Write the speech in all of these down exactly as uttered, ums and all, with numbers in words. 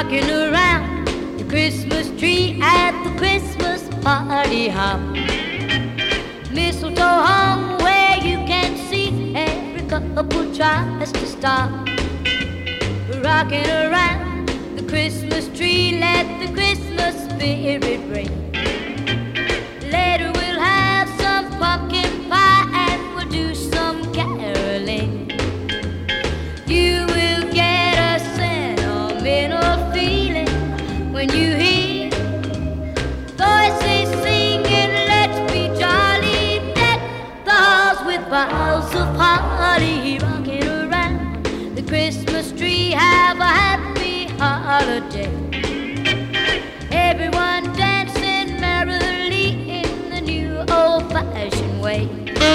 rocking around the Christmas tree at the Christmas party hop. Mistletoe hung where you can see every couple tries to stop. Rocking around the Christmas tree, let the Christmas spirit ring. Later we'll have some pumpkin pie and we'll do some caroling. You will get a sentimental feeling when you hear voices singing, let's be jolly, deck the halls with boughs of holly. Rocking around the Christmas tree, have a happy holiday. Everyone dancing merrily in the new old-fashioned way.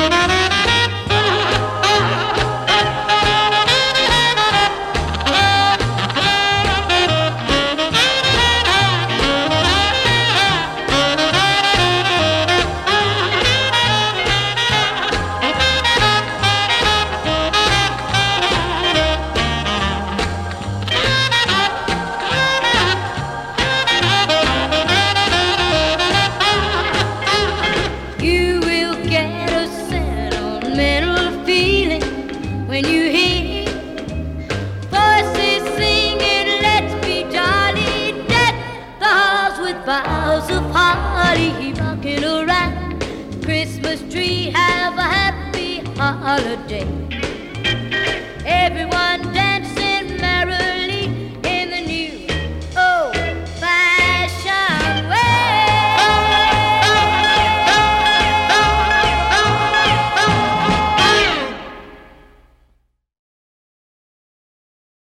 When you hear voices singing, let's be jolly, deck the halls with boughs of holly. Rocking around the Christmas tree, have a happy holiday.